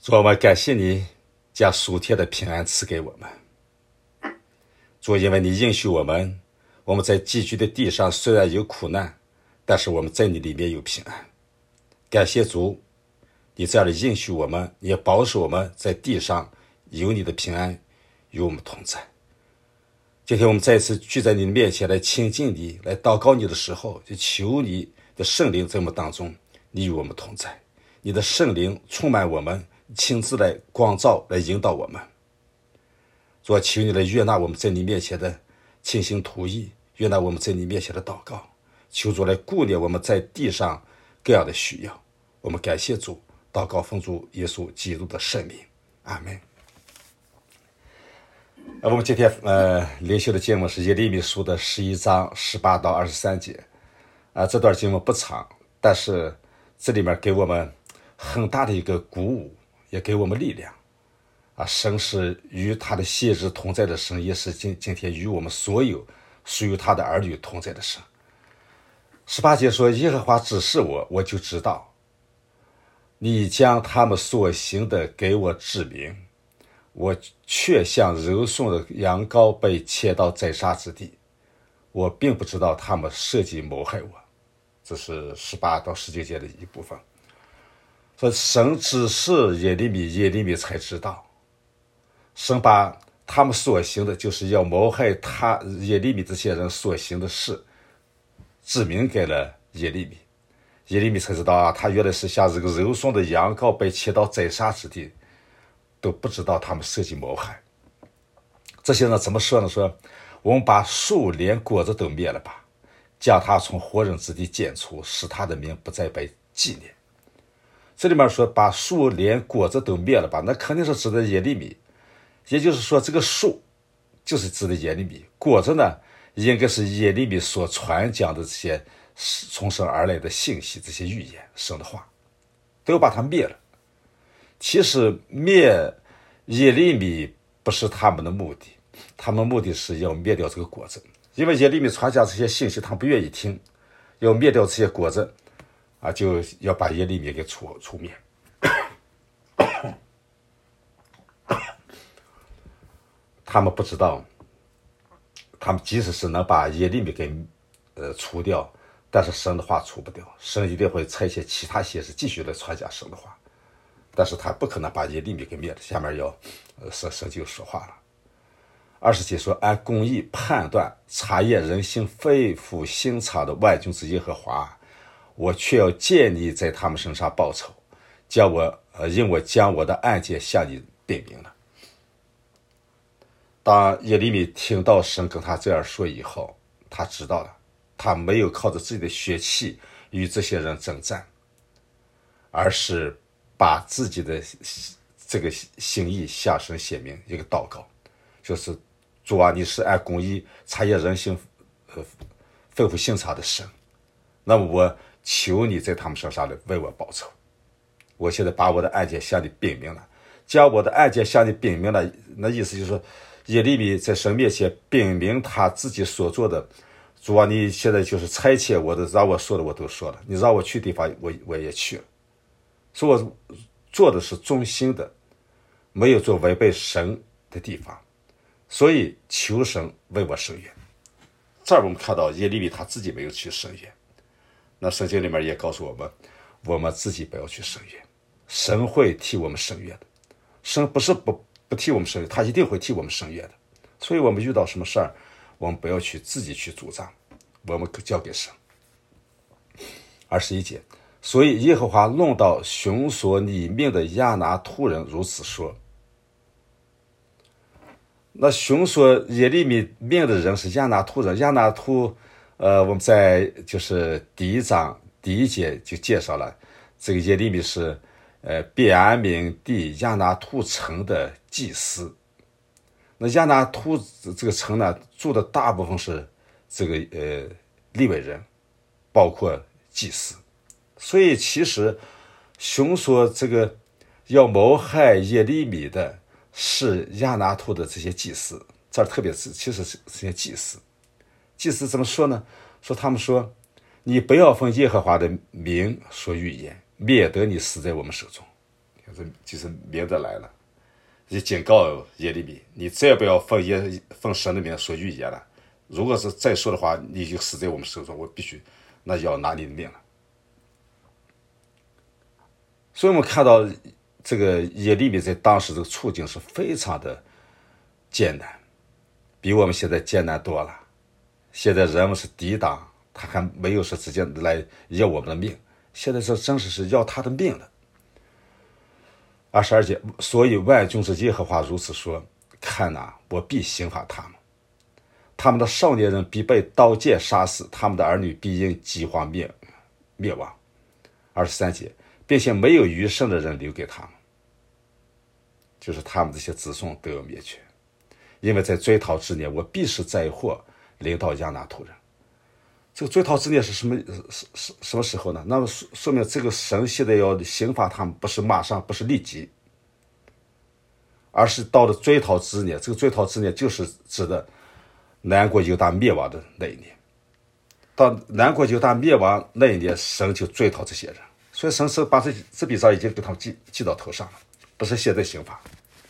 主，我们感谢你将属天的平安赐给我们。主，因为你应许我们在寄居的地上虽然有苦难，但是我们在你里面有平安。感谢主，你这样的应许我们，也保守我们在地上有你的平安与我们同在。今天我们再次聚在你的面前来亲近你，来祷告你的时候，就求你的圣灵在我们当中，你与我们同在，你的圣灵充满我们，亲自来光照，来引导我们。主，求你来悦纳我们在你面前的倾心吐意，悦纳我们在你面前的祷告，求主来顾念我们在地上各样的需要。我们感谢主，祷告奉主耶稣基督的圣名，阿门。我们今天灵修的经文是耶利米书的11章18到23节。这段经文不长，但是这里面给我们很大的一个鼓舞，也给我们力量。神是与他的先知同在的神，也是今天与我们所有属于他的儿女同在的神。18节说，耶和华指示我，我就知道，你将他们所行的给我指明，我却像柔顺的羊羔被牵到宰杀之地，我并不知道他们设计谋害我。这是18到19节的一部分。说神指示耶利米，耶利米才知道。神把他们所行的，就是要谋害他耶利米这些人所行的事指明给了耶利米。耶利米才知道他原来是像这个柔顺的羊羔被牵到宰杀之地，都不知道他们设计谋害。这些人怎么说呢？说我们把树连果子都灭了吧，将他从活人之地剪除，使他的名不再被纪念。这里面说把树连果子都灭了吧，那肯定是指的耶利米。也就是说，这个树就是指的耶利米，果子呢，应该是耶利米所传讲的这些从神而来的信息，这些预言，神的话，都要把它灭了。其实灭耶利米不是他们的目的，他们目的是要灭掉这个果子，因为耶利米传讲这些信息，他不愿意听，要灭掉这些果子就要把耶利米给除灭。他们不知道，他们即使是能把耶利米给除掉，但是神的话除不掉，神一定会差遣其他先知继续来传讲神的话，但是他不可能把耶利米给灭了。下面要神就说话了。20节说，按公义判断查验人心肺腑心肠的万军之耶和华，我却要见你在他们身上报仇，因我将我的案件向你禀明了。当耶利米听到神跟他这样说以后，他知道了，他没有靠着自己的血气与这些人征战，而是把自己的这个心意向神显明一个祷告，就是主啊，你是按公义查验人心肺腑心肠的神，那么我求你在他们身上来为我报仇。我现在把我的案件向你禀明了，将我的案件向你禀明了，那意思就是说，耶利米在神面前禀明他自己所做的。主啊，你现在就是差遣我的，让我说的我都说了，你让我去地方我也去了，所以我做的是忠心的，没有做违背神的地方，所以求神为我伸冤。这儿我们看到耶利米他自己没有去伸冤，那圣经里面也告诉我们，我们自己不要去伸冤，神会替我们伸冤的。神不是不替我们伸冤，他一定会替我们伸冤的。所以我们遇到什么事儿，我们不要去自己去主张，我们交给神。21节，所以耶和华论到寻索你命的亚拿突人如此说。那寻索耶利米命的人是亚拿突人。亚拿突我们在就是第1章第1节就介绍了，这个耶利米是便雅悯地亚拿突城的祭司。那亚拿突这个城呢，住的大部分是这个利未人，包括祭司。所以其实寻索这个要谋害耶利米的是亚拿突的这些祭司。这儿特别是其实是这些祭司。祭司怎么说呢？他们说，你不要奉耶和华的名说预言，免得你死在我们手中。 就是明着来了，也警告耶利米，你再不要奉神的名说预言了，如果是再说的话，你就死在我们手中，我必须那要拿你的命了。所以我们看到这个耶利米在当时这个处境是非常的艰难，比我们现在艰难多了。现在人们是抵挡，他还没有说直接来要我们的命，现在这正是要他的命的。22节，所以万军之耶和华如此说，看哪，我必刑罚他们，他们的少年人必被刀剑杀死，他们的儿女必因饥荒灭亡。23节，并且没有余剩的人留给他们，就是他们这些子孙都要灭绝，因为在追讨之年，我必使灾祸临到亚拿突人。这个追讨之年是什么时候呢？那么说明这个神现在要刑罚他们，不是马上，不是立即，而是到了追讨之年。这个追讨之年就是指的南国犹大灭亡的那一年。到南国犹大灭亡那一年，神就追讨这些人，所以神是把这笔账已经给他们记到头上了，不是现在刑罚。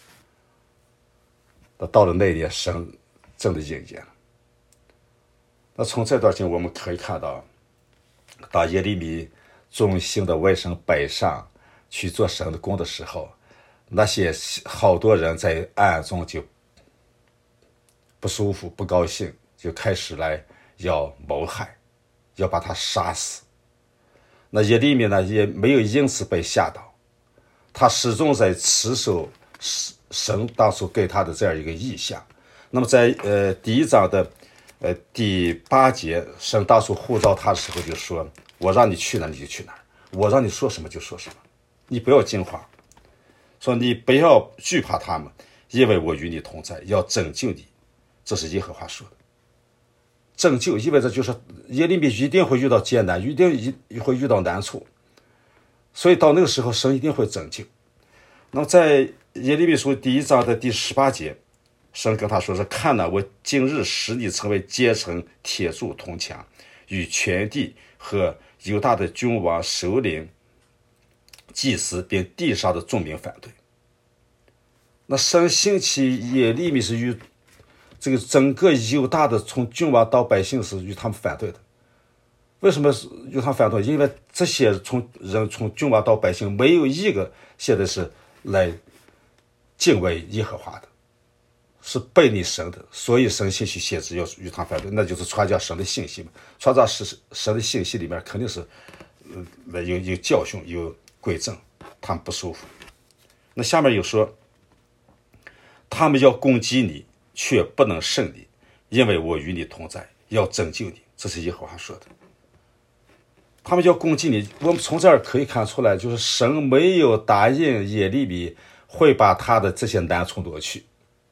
到了那一年，神真的应验了。那从这段经我们可以看到，当耶利米忠心的外甥北上去做神的工的时候，那些好多人在暗中就不舒服不高兴，就开始来要谋害，要把他杀死。那耶利米呢也没有因此被吓到，他始终在持守神当初给他的这样一个意象。那么在第1章的第8节，神当初呼召他的时候就说，我让你去哪你就去哪，我让你说什么就说什么，你不要惊慌，说你不要惧怕他们，因为我与你同在，要拯救你。这是耶和华说的。拯救意味着就是耶利米一定会遇到艰难，一定会遇到难处，所以到那个时候神一定会拯救。那么在耶利米书第1章的第18节，神跟他说是，看哪，我今日使你成为结成铁柱铜墙，与全地和犹大的君王首领祭司并地上的众民反对。那神兴起耶利米是与这个整个犹大的从君王到百姓是与他们反对的。为什么与他们反对？因为这些从君王到百姓没有一个现在是来敬畏耶和华的，是背逆神的，所以神兴起先知要与他反对，那就是传讲神的信息嘛。传讲神的信息里面肯定是有教训，有规正，他们不舒服。那下面有说，他们要攻击你，却不能胜你，因为我与你同在，要拯救你。这是耶和华说的。他们要攻击你，我们从这儿可以看出来，就是神没有答应耶利米会把他的这些难处夺去，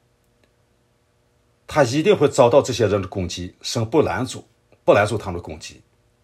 他一定会遭到这些人的攻击，神不拦阻他们的攻击。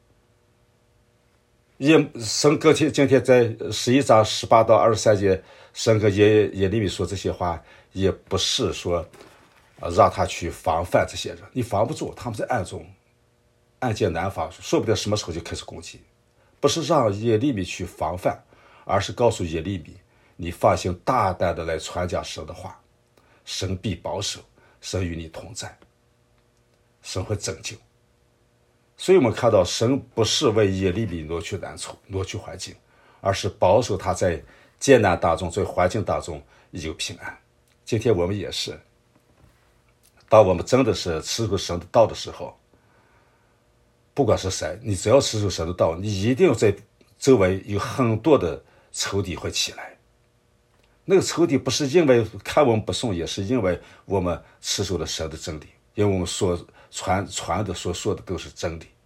神今天在11章18到23节，神跟耶利米说这些话，也不是说让他去防范这些人，你防不住，他们在暗中暗箭难防，说不定什么时候就开始攻击。不是让耶利米去防范，而是告诉耶利米，你放心大胆的来传讲神的话，神必保守，神与你同在，神会拯救。所以我们看到神不是为耶利米挪去难处，挪去环境，而是保守他在艰难当中，在环境当中有平安。今天我们也是，当我们真的是持守神的道的时候，不管是谁，你只要持守神的道，你一定在周围有很多的仇敌会起来。那个仇敌不是因为看我们不顺，也是因为我们持守了神的真理，因为我们所传的所说的都是真理。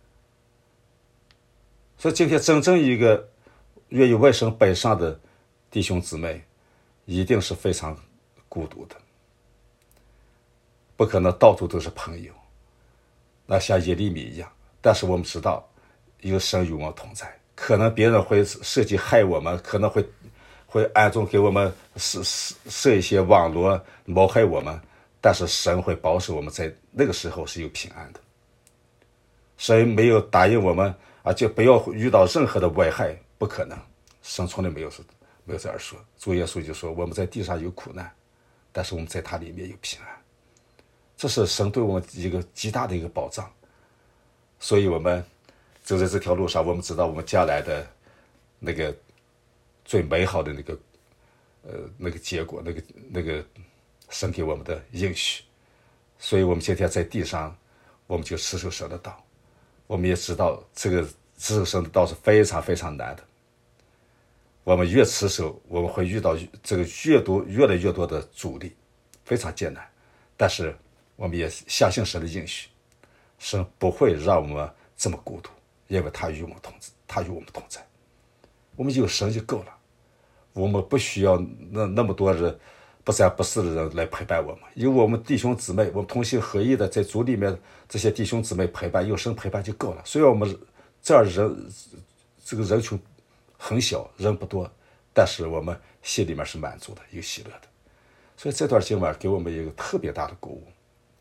所以今天真正一个愿意外省北上的弟兄姊妹，一定是非常孤独的，不可能到处都是朋友，那像耶利米一样。但是我们知道有神与我们同在，可能别人会设计害我们，可能会暗中给我们设一些网络谋害我们，但是神会保守我们在那个时候是有平安的。神没有答应我们就不要遇到任何的危害，不可能，神从来没有没有这样说。主耶稣就说我们在地上有苦难，但是我们在他里面有平安。这是神对我们一个极大的一个保障。所以我们走在这条路上，我们知道我们将来的那个最美好的那个结果，那个神给我们的应许。所以我们今天在地上，我们就持守神的道。我们也知道这个持守神的道是非常非常难的。我们越持守，我们会遇到这个越来越多的阻力，非常艰难。但是我们也相信神的应许，神不会让我们这么孤独，因为他与我们同在。我们有神就够了，我们不需要那么多人不三不四的人来陪伴我们，有我们弟兄姊妹，我们同心合一的在主里面这些弟兄姊妹陪伴，有神陪伴就够了。虽然我们这样这个人群很小，人不多，但是我们心里面是满足的，有喜乐的。所以这段经文给我们一个特别大的鼓舞。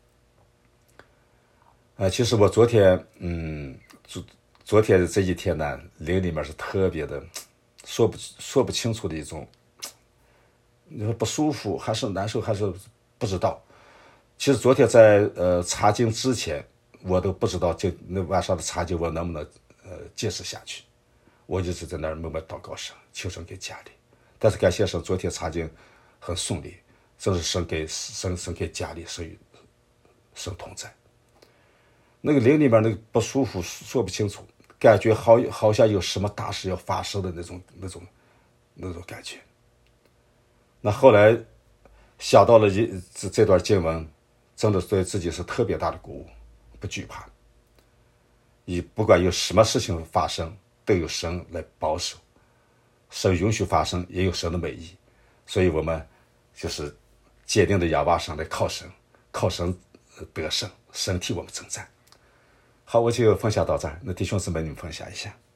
其实我昨天这一天呢，灵里面是特别的说不清楚的一种，你说不舒服还是难受还是不知道。其实昨天在查经之前，我都不知道那晚上的查经我能不能坚持下去。我一直在那儿默默祷告神，求神给加力。但是感谢神，昨天查经很顺利，这是神给加力，神同在。那个灵里面那个不舒服说不清楚，感觉好像有什么大事要发生的那种感觉。那后来想到了这段经文，真的对自己是特别大的鼓舞，不惧怕。不管有什么事情发生，都有神来保守，神允许发生，也有神的美意。所以我们就是坚定的仰望神，来靠神得胜，神替我们征战。好，我就分享到这儿。那弟兄姊妹，你们分享一下。